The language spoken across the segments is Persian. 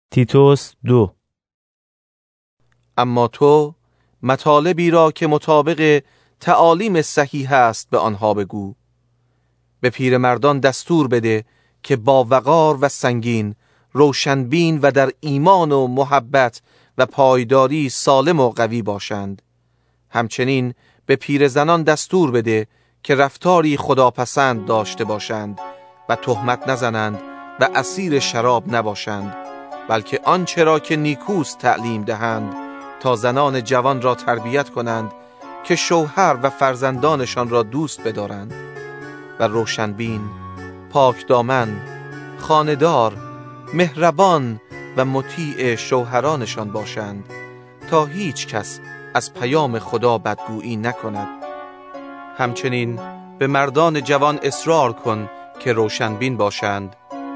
تیتوس 2. اما تو مطالبی را که مطابق تعالیم صحیح است به آنها بگو. به پیرمردان دستور بده که با وقار و سنگین، روشنبین و در ایمان و محبت و پایداری سالم و قوی باشند. همچنین به پیرزنان دستور بده که رفتاری خداپسند داشته باشند و تهمت نزنند و اسیر شراب نباشند، بلکه آنچه را که نیکوست تعلیم دهند تا زنان جوان را تربیت کنند که شوهر و فرزندانشان را دوست بدارند و روشنبین، پاک دامن، خانه‌دار، مهربان و مطیع شوهرانشان باشند تا هیچ کس از پیام خدا بدگویی نکند. همچنین به مردان جوان اصرار کن که روشنبین باشند.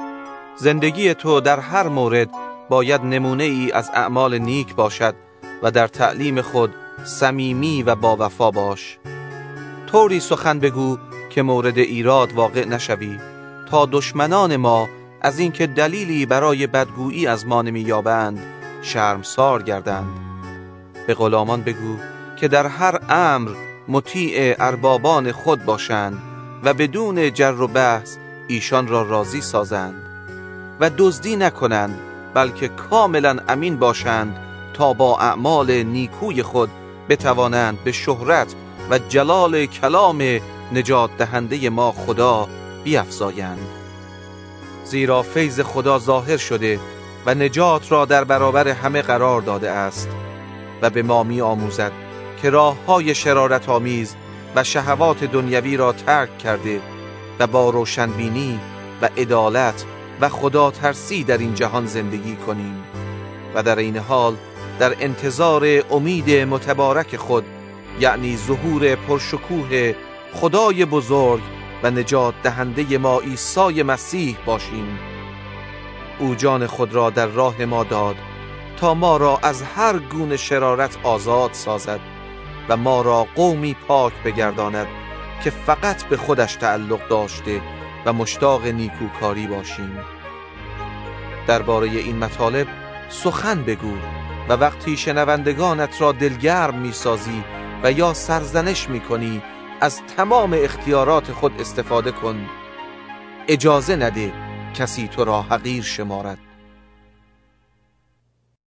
زندگی تو در هر مورد باید نمونه ای از اعمال نیک باشد و در تعلیم خود صمیمی و با وفا باش. طوری سخن بگو که مورد ایراد واقع نشوی، تا دشمنان ما از اینکه دلیلی برای بدگویی از ما نمی‌یابند شرمسار گردند. به غلامان بگو که در هر امر مطیع اربابان خود باشند و بدون جر و بحث ایشان را راضی سازند و دزدی نکنند، بلکه کاملا امین باشند تا با اعمال نیکوی خود بتوانند به شهرت و جلال کلام نجات دهنده ما خدا بیفزایند. زیرا فیض خدا ظاهر شده و نجات را در برابر همه قرار داده است و به ما می آموزد که راه‌های شرارت آمیز و شهوات دنیوی را ترک کرده و با روشنبینی و عدالت و خدا ترسی در این جهان زندگی کنیم و در این حال در انتظار امید متبارک خود، یعنی ظهور پرشکوه خدای بزرگ و نجات دهنده ما عیسی مسیح باشیم. او جان خود را در راه ما داد تا ما را از هر گونه شرارت آزاد سازد و ما را قومی پاک بگرداند که فقط به خودش تعلق داشته و مشتاق نیکوکاری باشیم. درباره این مطالب سخن بگو و وقتی شنوندگانت را دلگرم می‌سازی و یا سرزنش می‌کنی از تمام اختیارات خود استفاده کن. اجازه نده کسی تو را حقیر شمارد.